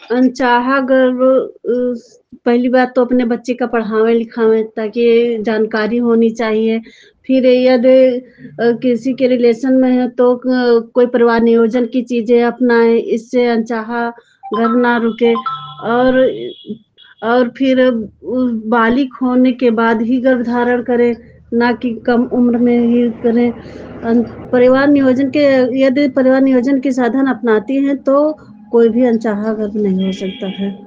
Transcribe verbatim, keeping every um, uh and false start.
अनचाहा गर्भ अ, पहली बात तो अपने बच्चे का पढ़ावें-लिखावें ताकि जानकारी होनी चाहिए। फिर यदि अ, किसी के रिलेशन में है तो क कोई परिवार नियोजन की चीज़ें अपनाएँ, इससे अनचाहा गर्भ ना रुके और और फिर उ बालिग होने के बाद ही गर्भधारण करें, ना कि कम उम्र में ही करें। अन परिवार नियोजन के यदि परिवार नियोजन के साधन अपनाती हैं, तो कोई भी अनचाहा गर्भ नहीं हो सकता है।